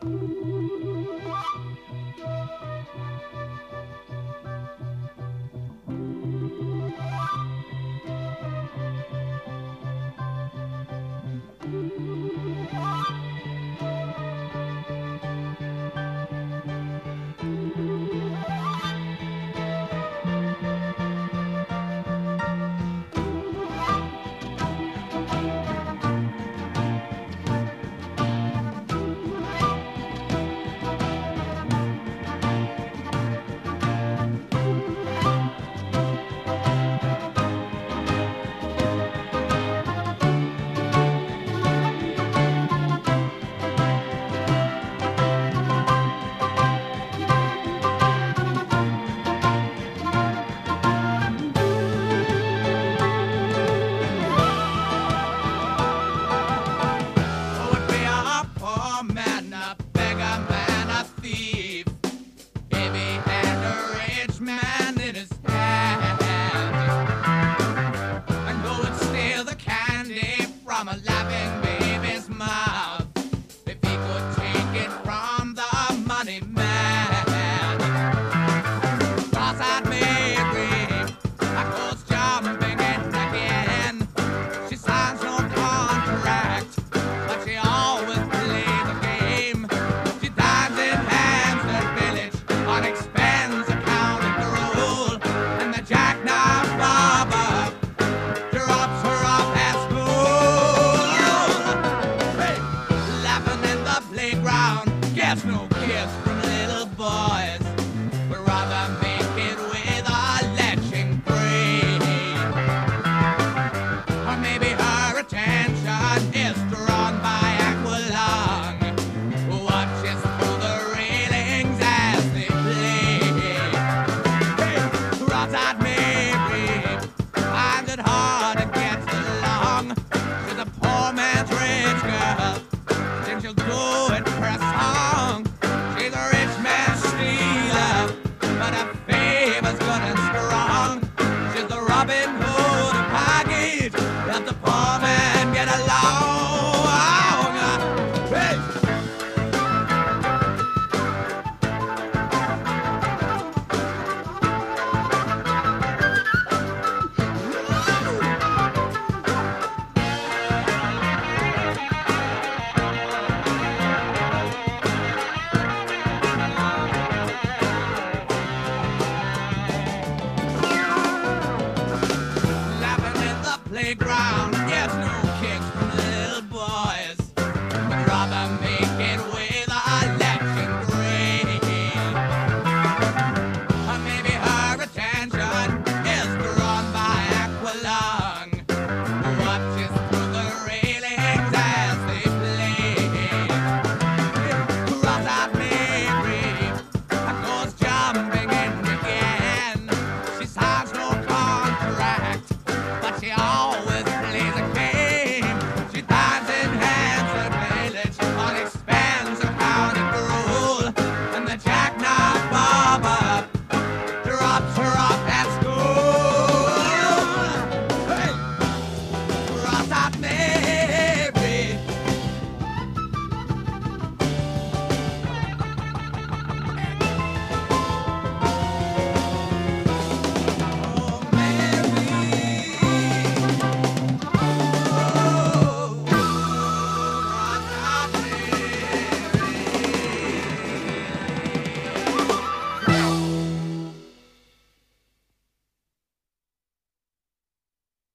Would be a poor man, a beggar man, a thief, if he had a rich man in his hand, and go and steal the candy from a laughing baby's mouth, if he could take it from the money man. Cross-eyed Mary, I goes jumping and again. She signs no contract, but she always plays the game. She dines in Hampstead Village on expense accounting rule, and the jackknife barber drops her off at school. Hey, laughing in the playground, guess no